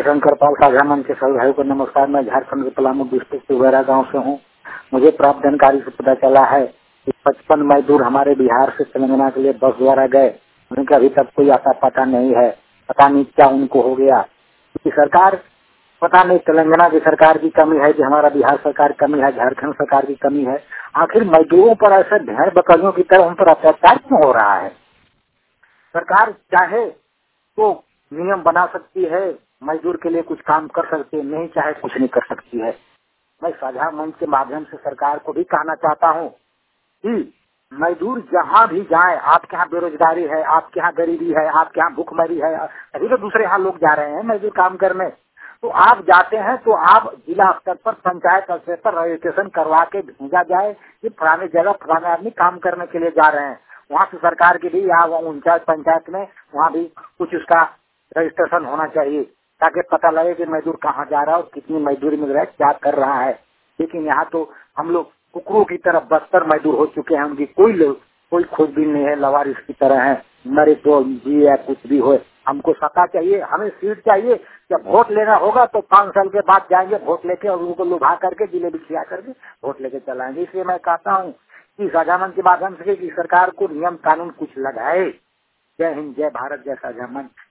शंकर पाल साझा मंच के सभी भाइयों को नमस्कार। मैं झारखंड के पलामू डिस्ट्रिक्ट के उबेरा गाँव से हूँ। मुझे प्राप्त जानकारी से पता चला है कि 55 मजदूर हमारे बिहार से तेलंगाना के लिए बस द्वारा गए, उनका अभी तक कोई आता पता नहीं है। पता नहीं क्या उनको हो गया, क्योंकि सरकार पता नहीं तेलंगाना की सरकार की कमी है कि हमारा बिहार सरकार कमी है, झारखंड सरकार की कमी है। आखिर मजदूरों पर ऐसे भेड़ बकरियों की तरह उन पर अत्याचार क्यों हो रहा है? सरकार चाहे तो नियम बना सकती है, मजदूर के लिए कुछ काम कर सकती है, नहीं चाहे कुछ नहीं कर सकती है। मैं साझा मंच के माध्यम से सरकार को भी कहना चाहता हूँ कि मजदूर जहाँ भी जाए, आपके यहाँ बेरोजगारी है, आपके यहाँ गरीबी है, आपके यहाँ भूखमरी है, अभी तो दूसरे यहाँ लोग जा रहे हैं मजदूर काम करने, तो आप जाते हैं तो आप जिला स्तर पर, पंचायत स्तर पर रजिस्ट्रेशन करवा के भेजा जाए कि फलाने जगह फलाने आदमी काम करने के लिए जा रहे हैं। वहाँ से सरकार की भी या पंचायत पंचायत में वहाँ भी कुछ उसका रजिस्ट्रेशन होना चाहिए, ताकि पता लगे कि मजदूर कहाँ जा रहा है और कितनी मजदूरी मिल रहा है, क्या कर रहा है। लेकिन यहाँ तो हम लोग कुकरों की तरफ बदतर मजदूर हो चुके हैं, उनकी कोई खोजबीन नहीं है, लवारिस की तरह है, मरे तो जी या कुछ भी हो। हमको सत्ता चाहिए, हमें सीट चाहिए। जब वोट लेना होगा तो 5 साल के बाद जाएंगे वोट लेके और उनको लुभा करके जिलेबी खिला करके वोट लेके चलाएंगे। इसलिए मैं कहता हूँ कि साझा मंच के माध्यम से कि सरकार को नियम कानून कुछ लगाए। जय हिंद, जय भारत, जय साझा मंच।